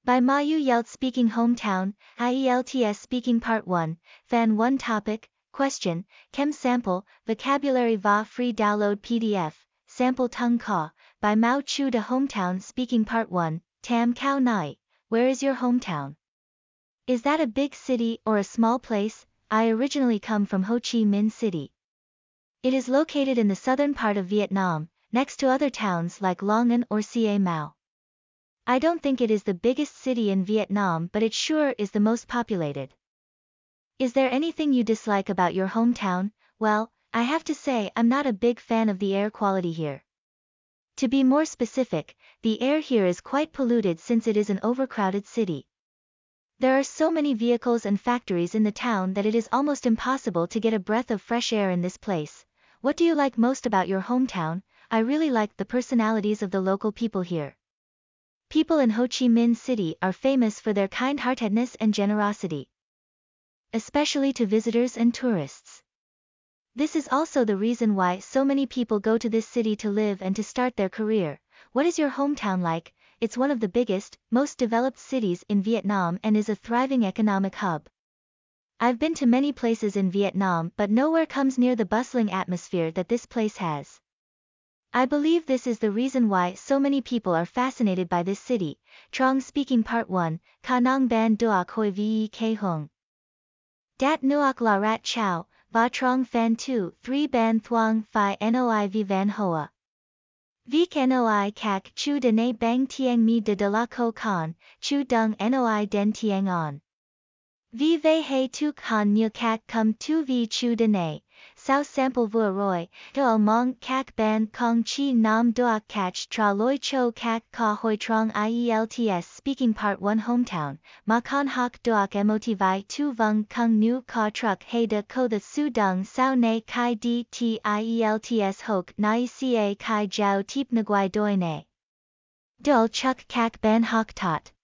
By Mayu Yelt Speaking Hometown, IELTS Speaking Part 1, Fan 1 Topic, Question, Chem Sample, Vocabulary Va Free Download PDF, Sample Tung Ka, by Mao Chu De Hometown Speaking Part 1, Tam Khao Nai, where is your hometown? Is that a big city or a small place? I originally come from Ho Chi Minh City. It is located in the southern part of Vietnam, next to other towns like Long An or Ca Mau. I don't think it is the biggest city in Vietnam, but it sure is the most populated. Is there anything you dislike about your hometown? Well, I have to say I'm not a big fan of the air quality here. To be more specific, the air here is quite polluted since it is an overcrowded city. There are so many vehicles and factories in the town that it is almost impossible to get a breath of fresh air in this place. What do you like most about your hometown? I really like the personalities of the local people here. People in Ho Chi Minh City are famous for their kind-heartedness and generosity, especially to visitors and tourists. This is also the reason why so many people go to this city to live and to start their career. What is your hometown like? It's one of the biggest, most developed cities in Vietnam and is a thriving economic hub. I've been to many places in Vietnam, but nowhere comes near the bustling atmosphere that this place has. I believe this is the reason why so many people are fascinated by this city. Trong Speaking Part 1, Ka Nong Ban Duoc Hoi Ve Ke Hung. Dat Nuoc La Rat Chow, Va Trong Fan 2, 3 Ban Thuong Phi Noi Vi Van Hoa. Vik Noi Kak Chu De Ne Bang Tiang Mi De La Ko Kan, Chu Dung Noi Den Tiang On. Vi Ve He Tuk Han Như Kak Kum Tu Vi Chu De Ne. Sao Sample Vua Roy, Do Mong Kak Ban Kong Chi Nam Doak Kach Tra Loi Cho Kak Ka Hoi Trong IELTS Speaking Part 1 Hometown, Ma Con Hoc Doak Emotivai Tu Vung Kung Nu Ka Truck He De Ko The Su Dung Sao Ne Kai D T IELTS Hoc Nai Ca Kai Jiao Tip Nguai Doi Ne. Dul Chuk Kak Ban Hoc Tot.